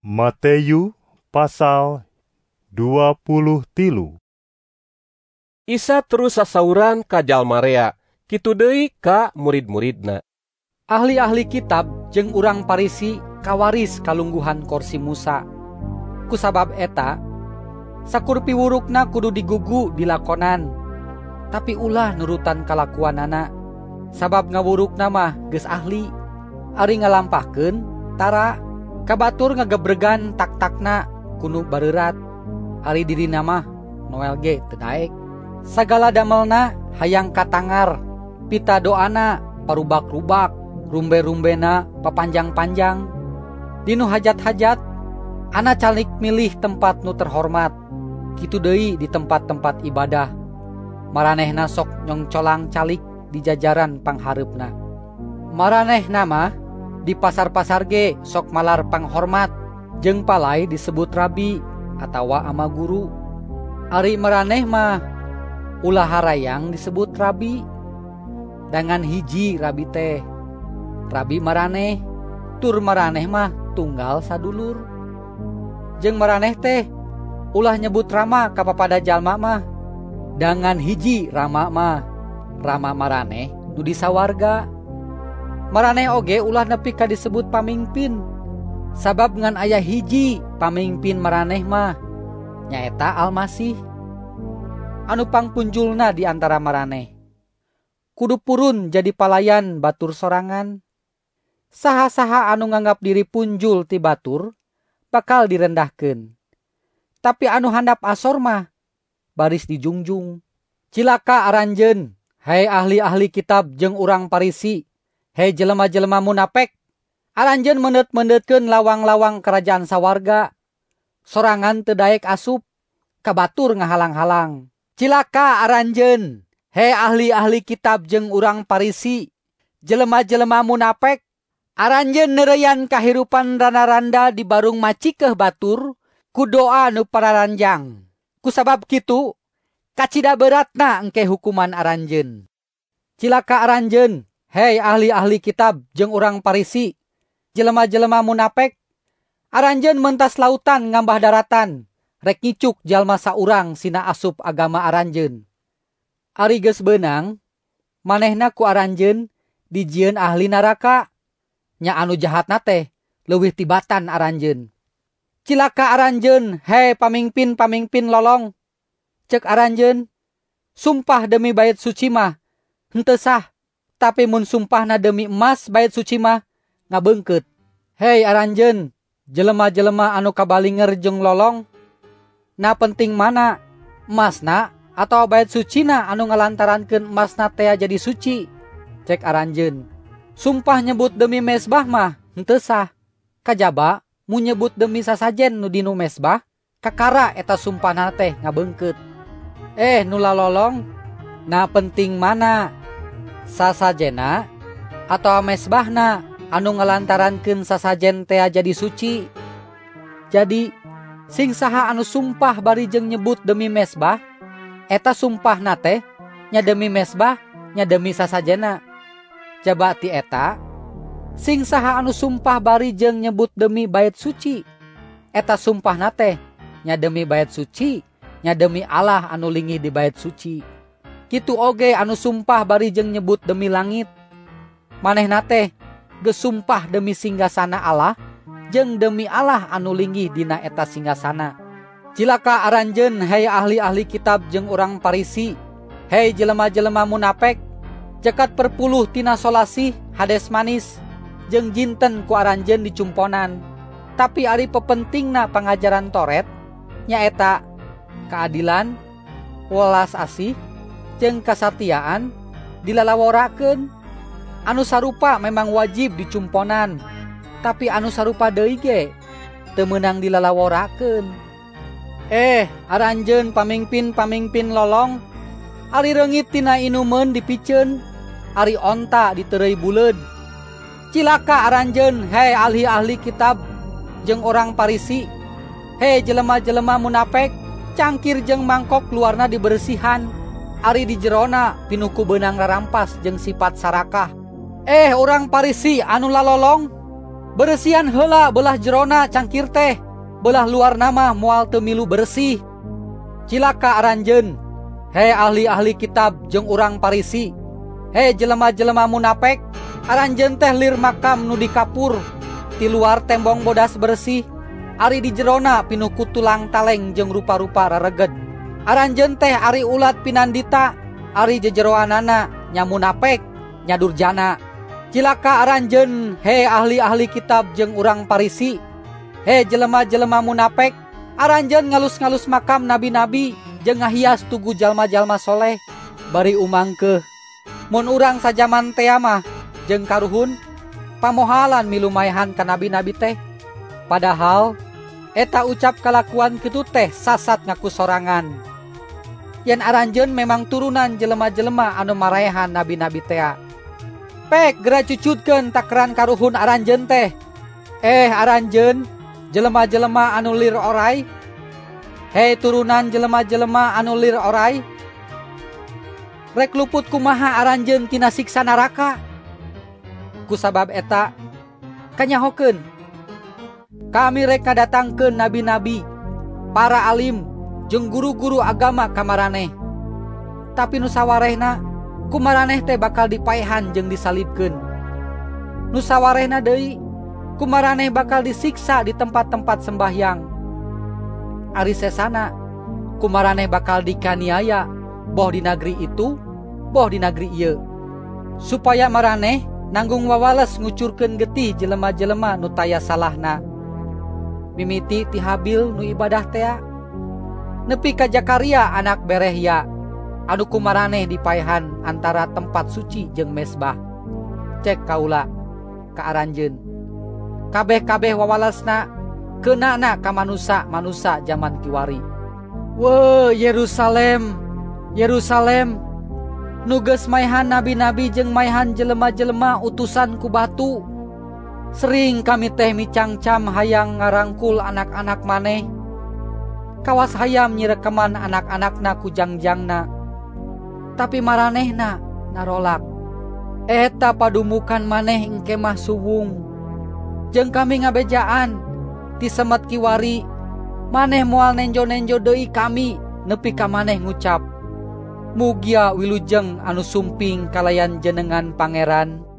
Matius pasal 23. Isa terus sasauran ka jalma rea, kitu deui ka murid-muridna. Ahli-ahli kitab jeung urang Parisi kawaris kalungguhan kursi Musa. Kusabab eta, sakur piwurukna kudu digugu dilakonan, tapi ulah nurutan kalakuanana. Sabab ngawurukna mah geus ahli, ari ngalampahkeun tara kabatur ngagebregan tak-takna kunu bareurat, ari dirina mah Noel ge teu daek. Sagala damelna hayang katangar, pita doana parubak-rubak, rumbe-rumbena papanjang-panjang. Dinu hajat-hajat ana calik milih tempat nu terhormat, kitu deui di tempat-tempat ibadah. Maranehna sok nyongcolang calik di jajaran panghareupna. Maranehna mah di pasar-pasar ge sok malar panghormat, jeung palai disebut rabi atawa ama guru. Ari maraneh mah ulah harayang disebut rabi. Dangan hiji rabi teh rabi maraneh, tur maraneh mah tunggal sadulur. Jeung maraneh teh ulah nyebut rama ka papada jalma mah. Dangan hiji rama mah rama maraneh nu di sawarga. Maraneh oge ulah nepi ka disebut pamingpin, sabab ngan aya hiji pamingpin maraneh mah nyaeta Almasih, anu pangpunjulna di antara maraneh. Kudu purun jadi palayan batur sorangan. Saha-saha anu nganggap diri punjul ti batur bakal direndahkeun, tapi anu handap asor mah baris dijungjung. Cilaka aranjeun, hai ahli-ahli kitab jeung urang Parisi, hei jelema-jelema munapek, aranjeun mendet-mendetkeun lawang-lawang kerajaan sawarga. Sorangan teu daek asup, kabatur ngahalang-halang. Cilaka aranjeun, hei ahli-ahli kitab jeung urang Parisi, jelema-jelema munapek, aranjeun neureyan kahirupan randa-randa di barung macikeh batur ku doa nu pararanjang. Kusabab kitu, kacida beratna engke hukuman aranjeun. Cilaka aranjeun, hei ahli-ahli kitab jeung urang Parisi, jelema-jelema munapek, aranjeun mentas lautan ngambah daratan, rek ngicuk jalma saurang sina asup agama aranjeun. Ari geus beunang, manehna ku aranjeun dijieun ahli naraka. Nya anu jahatna teh leuwih tibatan aranjeun. Cilaka aranjeun, hei pamingpin-pamingpin lolong. Ceuk aranjeun, sumpah demi bait suci mah henteu sah, tapi mun sumpahna demi emas bait suci mah ngabeungkeut. Hei aranjeun, jelema-jelema anu kabalinger jeung lolong, na penting mana, emasna atawa bait sucina anu ngalantarankeun emasna teh jadi suci? Cek aranjeun, sumpah nyebut demi mesbah mah henteu sah. Kajaba mun nyebut demi sasajen nu dinu mesbah, kakara eta sumpahna teh ngabeungkeut. Nu lalolong, na penting mana, sasajena atawa mesbahna anu ngalantarankeun sasajen teh jadi suci? Jadi sing saha anu sumpah bari jeung nyebut demi mesbah, eta sumpahna teh nya demi mesbah nya demi sasajena. Jaba ti eta, sing saha anu sumpah bari jeung nyebut demi bait suci, eta sumpahna teh nya demi bait suci nya demi Allah anu linggih di bait suci. Kitu oge anu sumpah bari jeung nyebut demi langit. Manehna teh geus sumpah demi singgasana Allah jeung demi Allah anu linggih dina eta singgasana. Cilaka aranjeun, hei ahli-ahli kitab jeung urang Parisi, hei jelema-jelema munapek, cekat perpuluh tina solasih hades manis jeung jinten ku aranjeun dicumponan. Tapi ari pepentingna pangajaran Toret nyaeta keadilan, welas asih, jeung kasatiaan dilalaworakeun. Anu sarupa memang wajib dicumponan, tapi anu sarupa deui ge teu meunang dilalaworakeun. Aranjeun pamingpin-pamingpin lolong, ari reungit tina inumeun dipiceun, ari onta diteureuy buleud. Cilaka aranjeun, hei ahli-ahli kitab jeung urang Parisi, hei jelema-jelema munapek, cangkir jeung mangkok luarna diberesihan, ari di jerona pinuku beunang rarampas jeung sifat sarakah. Urang Parisi anu lalolong, Beresian heula belah jerona cangkir teh, belah luar nama moal teu milu bersih. Cilaka aranjeun, he ahli-ahli kitab jeung urang Parisi, he jelema-jelema munapek, aranjeun teh lir makam nu dikapur, ti luar tembong bodas bersih, ari di jerona pinuh ku tulang taleng jeung rupa-rupa rareged. Aranjeun teh ari ulat pinandita, ari jejeroanana nya munapek, nya durjana. Cilaka aranjeun, he ahli-ahli kitab jeung urang Parisi, he jelema-jelema munapek, aranjeun ngalus-ngalus makam nabi-nabi jeung ngahias tugu jalma-jalma soleh, bari umangkeuh. Mun urang sajaman teh mah jeung karuhun pamohalan milu maehan ka nabi-nabi teh. Padahal eta ucap kalakuan kitu teh sasat ngaku sorangan. Yen aranjeun memang turunan jelema-jelema anu maraehan nabi-nabi teh. Pek gera cucutkeun takeran karuhun aranjeun teh. Aranjeun jelema-jelema anu lir oray. Hei turunan jelema-jelema anu lir oray. Rek luput kumaha aranjeun tina siksa naraka. Kusabab eta kanyahokeun kami rek ngadatangkeun nabi-nabi, para alim jeung guru-guru agama ka maraneh. Tapi nu sawarehna ku maraneh teh bakal dipaehan jeung disalibkeun. Nu sawarehna deui ku maraneh bakal disiksa di tempat-tempat sembahyang. Ari sesana ku maraneh bakal dikaniaya boh di negeri itu, boh di negeri ieu. Supaya maraneh nanggung wawales ngucurkeun getih jelema-jelema nu taya salahna. Mimiti ti Habil nu ibadah teh, nepi ka Zakaria anak Berehya, anu kumaraneh dipaehan antara tempat suci jeung mesbah. Cek kaula ka aranjeun, kabeh-kabeh wawalesna keunana ka manusa zaman kiwari. Weuh Yerusalem, Yerusalem, nu geus maehan nabi-nabi jeung maehan jelema-jelema utusan ku batu. Sering kami teh micangcam hayang ngarangkul anak-anak maneh, kawas hayam nyirekeman anak-anakna ku jangjangna. Tapi maranehna narolak. Eta padumukan maneh engke mah suwung. Jeung kami ngabejaan ti semet kiwari, maneh moal nenjo-nenjo deui kami nepi ka maneh ngucap, mugia wilujeng anu sumping kalayan jenengan Pangeran.